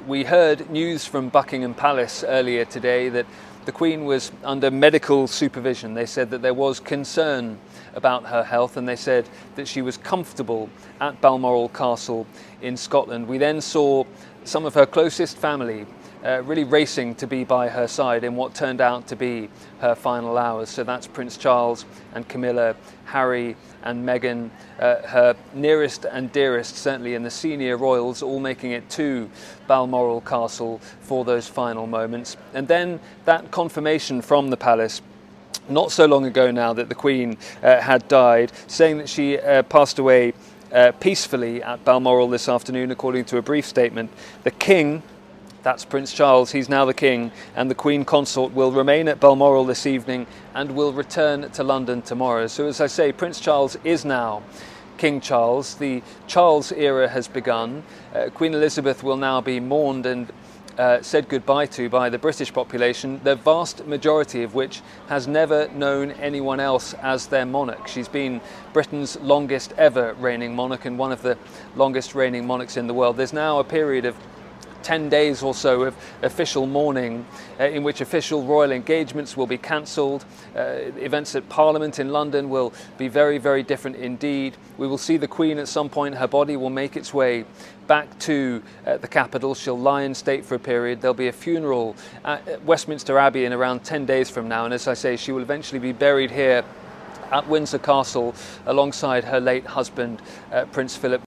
We heard news from Buckingham Palace earlier today that the Queen was under medical supervision. They said that there was concern about her health, and they said that she was comfortable at Balmoral Castle in Scotland. We then saw some of her closest family really racing to be by her side in what turned out to be her final hours. So that's Prince Charles and Camilla, Harry and Meghan, her nearest and dearest, certainly in the senior royals, all making it to Balmoral Castle for those final moments. And then that confirmation from the palace not so long ago now that the Queen had died, saying that she passed away peacefully at Balmoral this afternoon, according to a brief statement. The King, that's Prince Charles, he's now the King, and the Queen Consort will remain at Balmoral this evening and will return to London tomorrow. So as I say, Prince Charles is now King Charles. The Charles era has begun. Queen Elizabeth will now be mourned and said goodbye to by the British population, the vast majority of which has never known anyone else as their monarch. She's been Britain's longest ever reigning monarch and one of the longest reigning monarchs in the world. There's now a period of 10 days or so of official mourning in which official royal engagements will be cancelled. Events at Parliament in London will be very, very different indeed. We will see the Queen at some point. Her body will make its way back to the capital. She'll lie in state for a period. There'll be a funeral at Westminster Abbey in around 10 days from now. And as I say, she will eventually be buried here at Windsor Castle alongside her late husband, Prince Philip.